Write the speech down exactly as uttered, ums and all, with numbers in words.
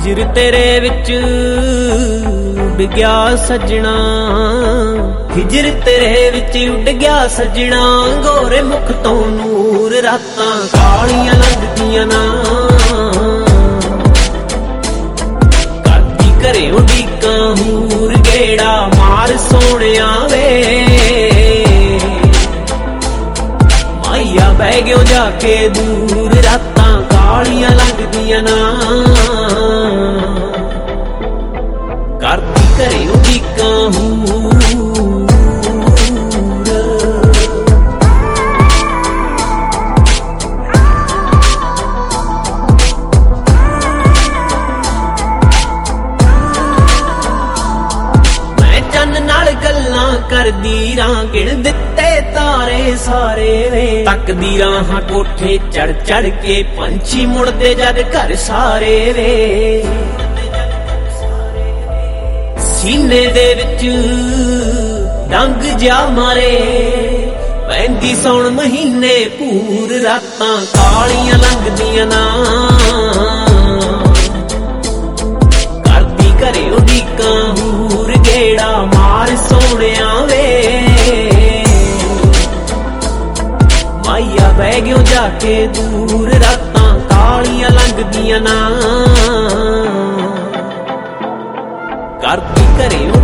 हिजर तेरे विच उड़ गया सजना, हिजर तेरे विच उड़ गया सजना। गोरे मुख तो नूर रातां कालियां लंघदियां ना, करदी घरे उड़ीकां हूर गेड़ा मार सोहणिया वे। माइया बह गयो जाके दूर रातां कालियां लंघदियां ना, करदी घरे उड़ीकां हूर। मैं चन्न नाल गल्लां करदी रां गिण दित्ते तारे सारे वे। तकदी रां कोठे चढ़ चढ़ के पंछी मुड़दे जद घर सारे वे। सीने दे विच डंग जा मारे पैंदी सौण महीने पूर रातां कालियां लंघदियां ना, करदी घरे उड़ीकां हूर गेड़ा मार सोहणिया वे। माइया बह गयो जाके दूर रातां कालियां लंघदियां ना, करदी घरे